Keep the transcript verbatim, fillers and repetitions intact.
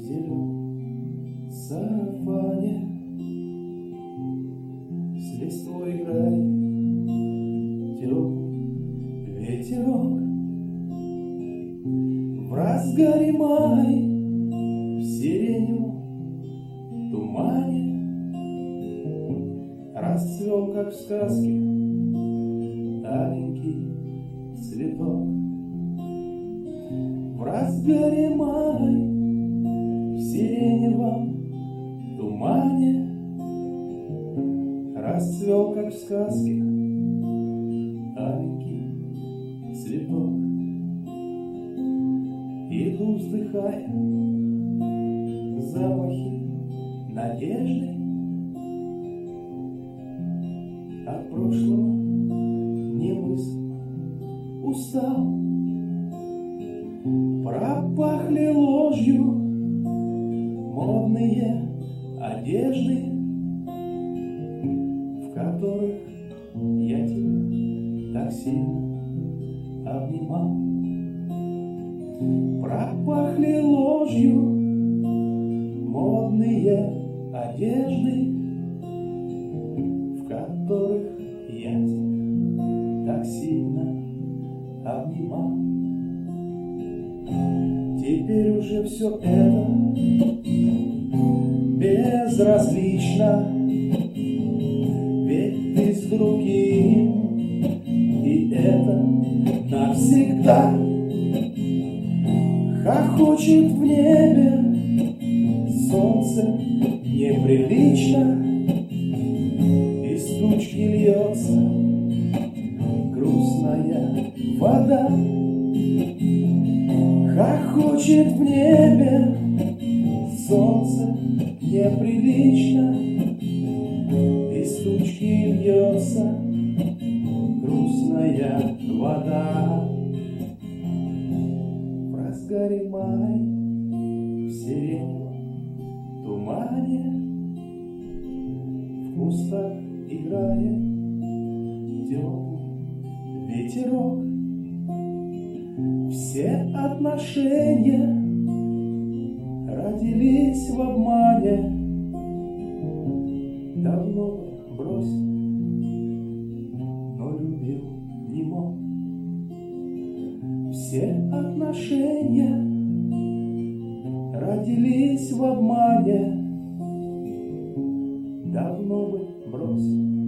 зеленом сарафане с листвой играет теплый ветерок. В разгаре май, в сиреневом тумане расцвел, как в сказке, аленький цветок. В разгаре май, в сиреневом тумане расцвел, как в сказке, аленький цветок. Иду, вздыхая, запахи надежды. От прошлого немыслимо устал. Пропахли ложью модные одежды, в которых я тебя так сильно обнимал. Пропахли ложью модные одежды, в которых я тебя так сильно обнимал. Теперь уже все это безразлично, ведь ты с другим, и это навсегда. Хохочет в небе солнце неприлично, из тучки льется грустная вода. Хохочет в небе солнце неприлично, из тучки льется грустная вода. В разгаре май, в сиреневом тумане, в кустах играет теплый ветерок. Все отношения родились в обмане, давно бросил, но любил не мог. Все отношения родились в обмане, давно бы бросил,